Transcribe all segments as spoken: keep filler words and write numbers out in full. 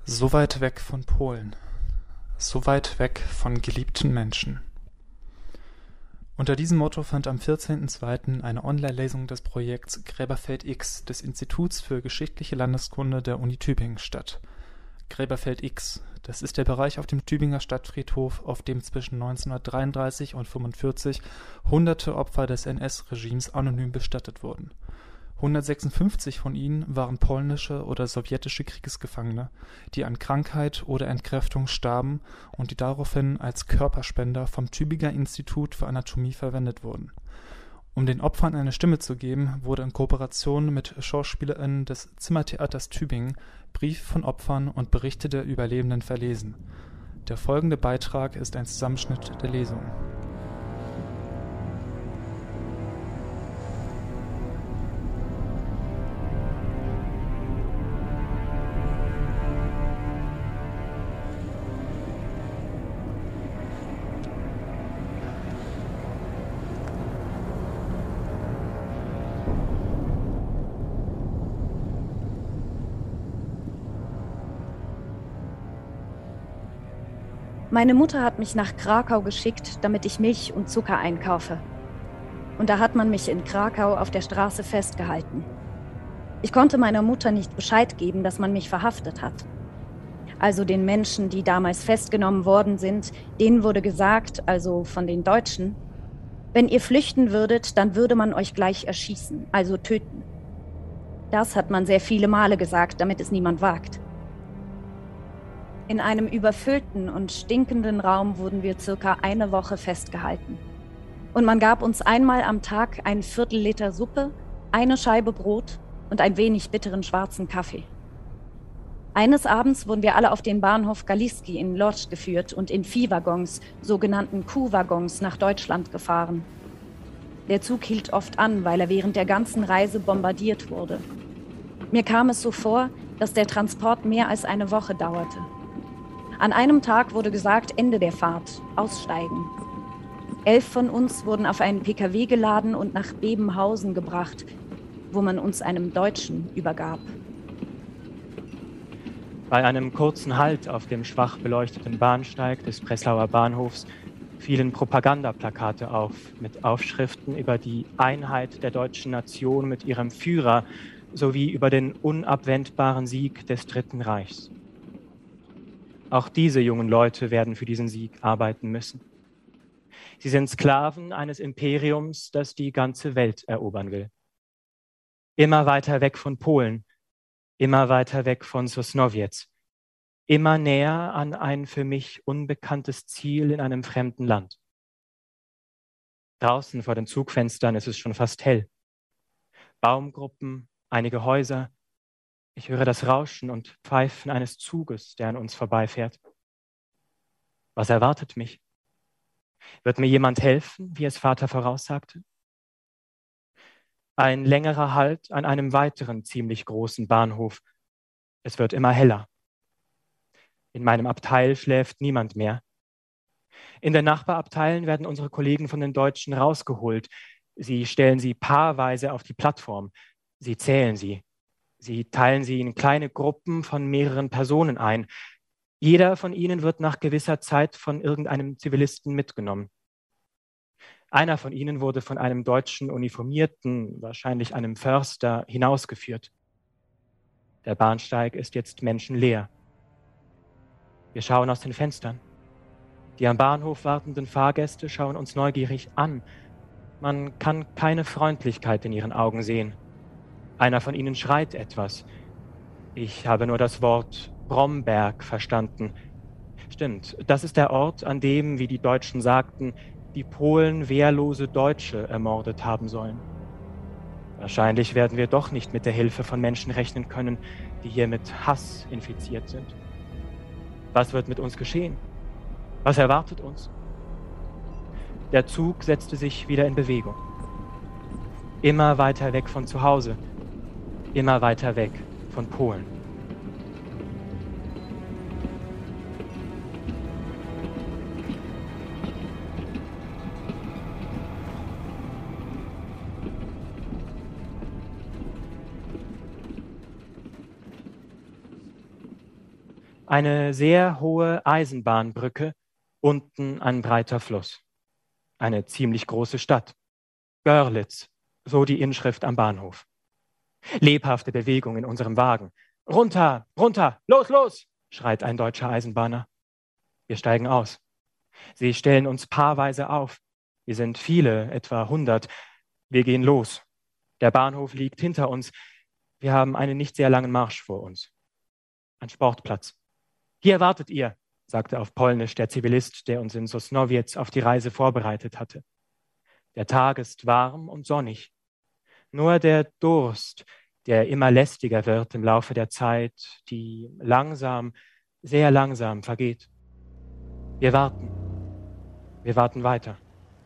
So weit weg von Polen, so weit weg von geliebten Menschen. Unter diesem Motto fand am vierzehnten zweiten eine Online-Lesung des Projekts Gräberfeld X des Instituts für geschichtliche Landeskunde der Uni Tübingen statt. Gräberfeld X, das ist der Bereich auf dem Tübinger Stadtfriedhof, auf dem zwischen neunzehnhundertdreiunddreißig und fünfundvierzig hunderte Opfer des N S-Regimes anonym bestattet wurden. hundertsechsundfünfzig von ihnen waren polnische oder sowjetische Kriegsgefangene, die an Krankheit oder Entkräftung starben und die daraufhin als Körperspender vom Tübinger Institut für Anatomie verwendet wurden. Um den Opfern eine Stimme zu geben, wurde in Kooperation mit SchauspielerInnen des Zimmertheaters Tübingen Briefe von Opfern und Berichte der Überlebenden verlesen. Der folgende Beitrag ist ein Zusammenschnitt der Lesung. Meine Mutter hat mich nach Krakau geschickt, damit ich Milch und Zucker einkaufe. Und da hat man mich in Krakau auf der Straße festgehalten. Ich konnte meiner Mutter nicht Bescheid geben, dass man mich verhaftet hat. Also den Menschen, die damals festgenommen worden sind, denen wurde gesagt, also von den Deutschen, wenn ihr flüchten würdet, dann würde man euch gleich erschießen, also töten. Das hat man sehr viele Male gesagt, damit es niemand wagt. In einem überfüllten und stinkenden Raum wurden wir circa eine Woche festgehalten. Und man gab uns einmal am Tag ein Viertel Liter Suppe, eine Scheibe Brot und ein wenig bitteren schwarzen Kaffee. Eines Abends wurden wir alle auf den Bahnhof Galiski in Lodz geführt und in Viehwaggons, sogenannten Kuhwaggons, nach Deutschland gefahren. Der Zug hielt oft an, weil er während der ganzen Reise bombardiert wurde. Mir kam es so vor, dass der Transport mehr als eine Woche dauerte. An einem Tag wurde gesagt, Ende der Fahrt, aussteigen. Elf von uns wurden auf einen P K W geladen und nach Bebenhausen gebracht, wo man uns einem Deutschen übergab. Bei einem kurzen Halt auf dem schwach beleuchteten Bahnsteig des Breslauer Bahnhofs fielen Propagandaplakate auf mit Aufschriften über die Einheit der deutschen Nation mit ihrem Führer sowie über den unabwendbaren Sieg des Dritten Reichs. Auch diese jungen Leute werden für diesen Sieg arbeiten müssen. Sie sind Sklaven eines Imperiums, das die ganze Welt erobern will. Immer weiter weg von Polen, immer weiter weg von Sosnowiec, immer näher an ein für mich unbekanntes Ziel in einem fremden Land. Draußen vor den Zugfenstern ist es schon fast hell. Baumgruppen, einige Häuser. Ich höre das Rauschen und Pfeifen eines Zuges, der an uns vorbeifährt. Was erwartet mich? Wird mir jemand helfen, wie es Vater voraussagte? Ein längerer Halt an einem weiteren ziemlich großen Bahnhof. Es wird immer heller. In meinem Abteil schläft niemand mehr. In den Nachbarabteilen werden unsere Kollegen von den Deutschen rausgeholt. Sie stellen sie paarweise auf die Plattform. Sie zählen sie. Sie teilen sie in kleine Gruppen von mehreren Personen ein. Jeder von ihnen wird nach gewisser Zeit von irgendeinem Zivilisten mitgenommen. Einer von ihnen wurde von einem deutschen Uniformierten, wahrscheinlich einem Förster, hinausgeführt. Der Bahnsteig ist jetzt menschenleer. Wir schauen aus den Fenstern. Die am Bahnhof wartenden Fahrgäste schauen uns neugierig an. Man kann keine Freundlichkeit in ihren Augen sehen. Einer von ihnen schreit etwas. Ich habe nur das Wort Bromberg verstanden. Stimmt, das ist der Ort, an dem, wie die Deutschen sagten, die Polen wehrlose Deutsche ermordet haben sollen. Wahrscheinlich werden wir doch nicht mit der Hilfe von Menschen rechnen können, die hier mit Hass infiziert sind. Was wird mit uns geschehen? Was erwartet uns? Der Zug setzte sich wieder in Bewegung. Immer weiter weg von zu Hause. Immer weiter weg von Polen. Eine sehr hohe Eisenbahnbrücke, unten ein breiter Fluss. Eine ziemlich große Stadt. Görlitz, so die Inschrift am Bahnhof. Lebhafte Bewegung in unserem Wagen. Runter, runter, los, los, schreit ein deutscher Eisenbahner. Wir steigen aus. Sie stellen uns paarweise auf. Wir sind viele, etwa hundert. Wir gehen los. Der Bahnhof liegt hinter uns. Wir haben einen nicht sehr langen Marsch vor uns. Ein Sportplatz. Hier wartet ihr, sagte auf Polnisch der Zivilist, der uns in Sosnowiec auf die Reise vorbereitet hatte. Der Tag ist warm und sonnig. Nur der Durst, der immer lästiger wird im Laufe der Zeit, die langsam, sehr langsam vergeht. Wir warten. Wir warten weiter.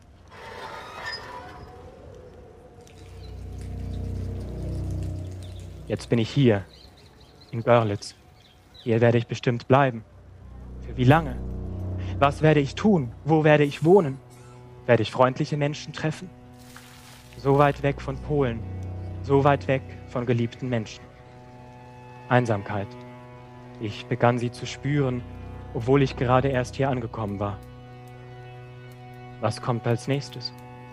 Jetzt bin ich hier, in Görlitz. Hier werde ich bestimmt bleiben. Für wie lange? Was werde ich tun? Wo werde ich wohnen? Werde ich freundliche Menschen treffen? So weit weg von Polen, so weit weg von geliebten Menschen. Einsamkeit. Ich begann sie zu spüren, obwohl ich gerade erst hier angekommen war. Was kommt als nächstes?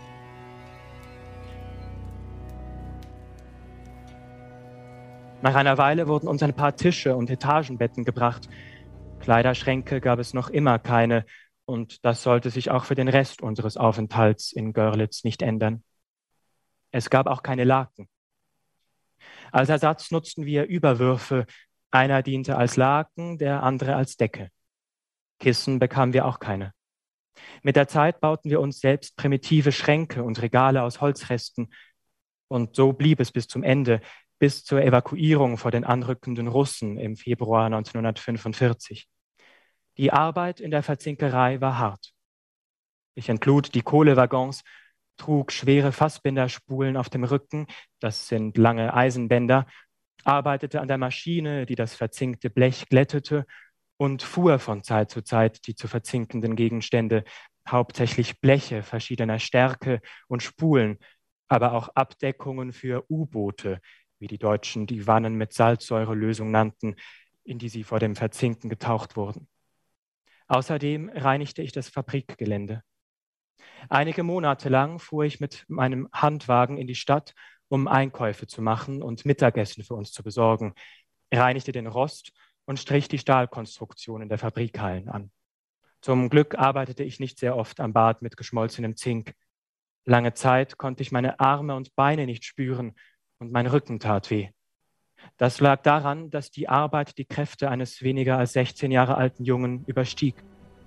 Nach einer Weile wurden uns ein paar Tische und Etagenbetten gebracht. Kleiderschränke gab es noch immer keine, und das sollte sich auch für den Rest unseres Aufenthalts in Görlitz nicht ändern. Es gab auch keine Laken. Als Ersatz nutzten wir Überwürfe. Einer diente als Laken, der andere als Decke. Kissen bekamen wir auch keine. Mit der Zeit bauten wir uns selbst primitive Schränke und Regale aus Holzresten. Und so blieb es bis zum Ende, bis zur Evakuierung vor den anrückenden Russen im Februar neunzehnhundertfünfundvierzig. Die Arbeit in der Verzinkerei war hart. Ich entlud die Kohlewaggons, trug schwere Fassbinderspulen auf dem Rücken, das sind lange Eisenbänder, arbeitete an der Maschine, die das verzinkte Blech glättete, und fuhr von Zeit zu Zeit die zu verzinkenden Gegenstände, hauptsächlich Bleche verschiedener Stärke und Spulen, aber auch Abdeckungen für U-Boote, wie die Deutschen die Wannen mit Salzsäurelösung nannten, in die sie vor dem Verzinken getaucht wurden. Außerdem reinigte ich das Fabrikgelände. Einige Monate lang fuhr ich mit meinem Handwagen in die Stadt, um Einkäufe zu machen und Mittagessen für uns zu besorgen, reinigte den Rost und strich die Stahlkonstruktionen der Fabrikhallen an. Zum Glück arbeitete ich nicht sehr oft am Bad mit geschmolzenem Zink. Lange Zeit konnte ich meine Arme und Beine nicht spüren und mein Rücken tat weh. Das lag daran, dass die Arbeit die Kräfte eines weniger als sechzehn Jahre alten Jungen überstieg.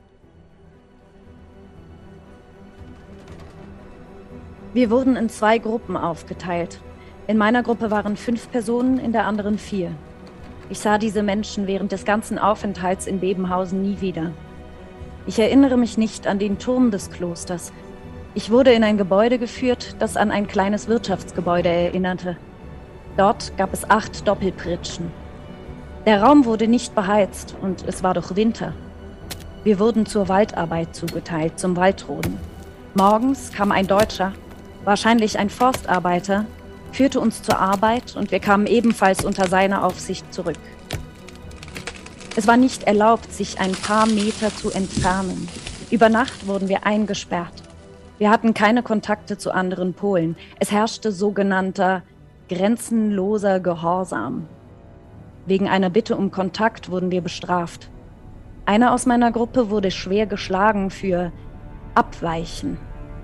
Wir wurden in zwei Gruppen aufgeteilt. In meiner Gruppe waren fünf Personen, in der anderen vier. Ich sah diese Menschen während des ganzen Aufenthalts in Bebenhausen nie wieder. Ich erinnere mich nicht an den Turm des Klosters. Ich wurde in ein Gebäude geführt, das an ein kleines Wirtschaftsgebäude erinnerte. Dort gab es acht Doppelpritschen. Der Raum wurde nicht beheizt und es war doch Winter. Wir wurden zur Waldarbeit zugeteilt, zum Waldroden. Morgens kam ein Deutscher, wahrscheinlich ein Forstarbeiter, führte uns zur Arbeit und wir kamen ebenfalls unter seine Aufsicht zurück. Es war nicht erlaubt, sich ein paar Meter zu entfernen. Über Nacht wurden wir eingesperrt. Wir hatten keine Kontakte zu anderen Polen. Es herrschte sogenannter grenzenloser Gehorsam. Wegen einer Bitte um Kontakt wurden wir bestraft. Einer aus meiner Gruppe wurde schwer geschlagen für Abweichen.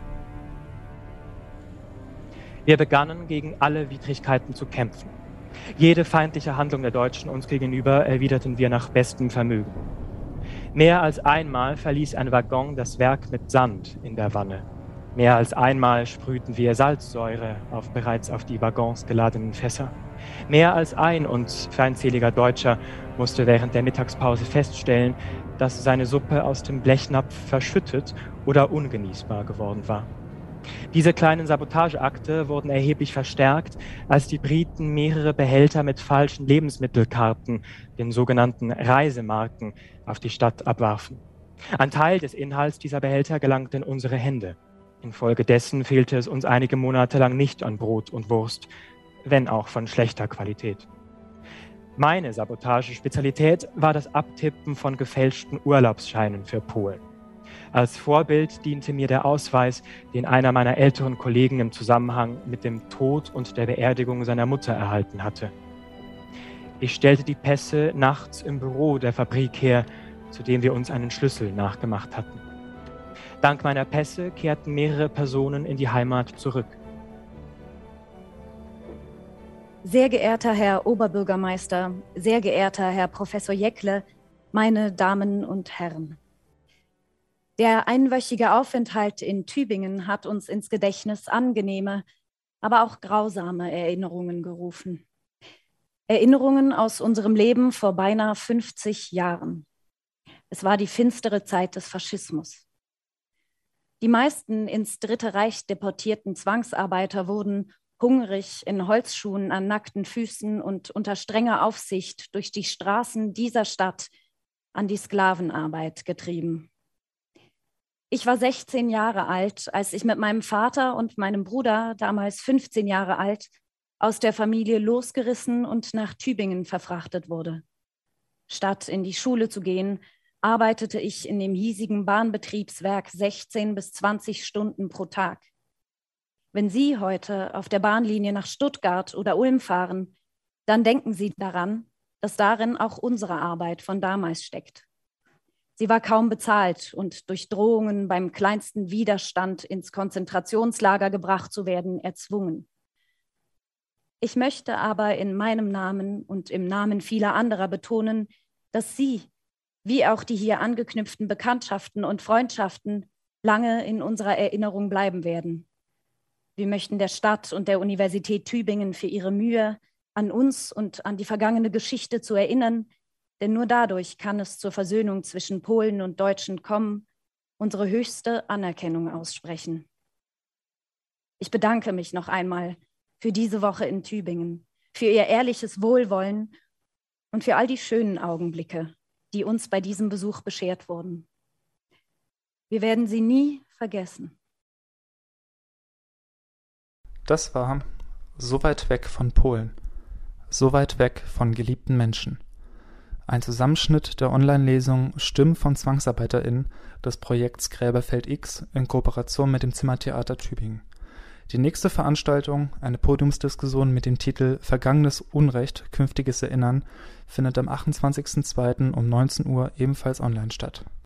Wir begannen, gegen alle Widrigkeiten zu kämpfen. Jede feindliche Handlung der Deutschen uns gegenüber erwiderten wir nach bestem Vermögen. Mehr als einmal verließ ein Waggon das Werk mit Sand in der Wanne. Mehr als einmal sprühten wir Salzsäure auf bereits auf die Waggons geladenen Fässer. Mehr als ein uns feindseliger Deutscher musste während der Mittagspause feststellen, dass seine Suppe aus dem Blechnapf verschüttet oder ungenießbar geworden war. Diese kleinen Sabotageakte wurden erheblich verstärkt, als die Briten mehrere Behälter mit falschen Lebensmittelkarten, den sogenannten Reisemarken, auf die Stadt abwarfen. Ein Teil des Inhalts dieser Behälter gelangte in unsere Hände. Infolgedessen fehlte es uns einige Monate lang nicht an Brot und Wurst, wenn auch von schlechter Qualität. Meine Sabotage-Spezialität war das Abtippen von gefälschten Urlaubsscheinen für Polen. Als Vorbild diente mir der Ausweis, den einer meiner älteren Kollegen im Zusammenhang mit dem Tod und der Beerdigung seiner Mutter erhalten hatte. Ich stellte die Pässe nachts im Büro der Fabrik her, zu dem wir uns einen Schlüssel nachgemacht hatten. Dank meiner Pässe kehrten mehrere Personen in die Heimat zurück. Sehr geehrter Herr Oberbürgermeister, sehr geehrter Herr Professor Jäckle, meine Damen und Herren. Der einwöchige Aufenthalt in Tübingen hat uns ins Gedächtnis angenehme, aber auch grausame Erinnerungen gerufen. Erinnerungen aus unserem Leben vor beinahe fünfzig Jahren. Es war die finstere Zeit des Faschismus. Die meisten ins Dritte Reich deportierten Zwangsarbeiter wurden hungrig in Holzschuhen an nackten Füßen und unter strenger Aufsicht durch die Straßen dieser Stadt an die Sklavenarbeit getrieben. Ich war sechzehn Jahre alt, als ich mit meinem Vater und meinem Bruder, damals fünfzehn Jahre alt, aus der Familie losgerissen und nach Tübingen verfrachtet wurde. Statt in die Schule zu gehen, arbeitete ich in dem hiesigen Bahnbetriebswerk sechzehn bis zwanzig Stunden pro Tag. Wenn Sie heute auf der Bahnlinie nach Stuttgart oder Ulm fahren, dann denken Sie daran, dass darin auch unsere Arbeit von damals steckt. Sie war kaum bezahlt und durch Drohungen beim kleinsten Widerstand ins Konzentrationslager gebracht zu werden, erzwungen. Ich möchte aber in meinem Namen und im Namen vieler anderer betonen, dass Sie, wie auch die hier angeknüpften Bekanntschaften und Freundschaften, lange in unserer Erinnerung bleiben werden. Wir möchten der Stadt und der Universität Tübingen für ihre Mühe, an uns und an die vergangene Geschichte zu erinnern, denn nur dadurch kann es zur Versöhnung zwischen Polen und Deutschen kommen, unsere höchste Anerkennung aussprechen. Ich bedanke mich noch einmal für diese Woche in Tübingen, für Ihr ehrliches Wohlwollen und für all die schönen Augenblicke, die uns bei diesem Besuch beschert wurden. Wir werden sie nie vergessen. Das war So weit weg von Polen, so weit weg von geliebten Menschen. Ein Zusammenschnitt der Online-Lesung Stimmen von ZwangsarbeiterInnen des Projekts Gräberfeld X in Kooperation mit dem Zimmertheater Tübingen. Die nächste Veranstaltung, eine Podiumsdiskussion mit dem Titel Vergangenes Unrecht, künftiges Erinnern, findet am achtundzwanzigsten zweiten um neunzehn Uhr ebenfalls online statt.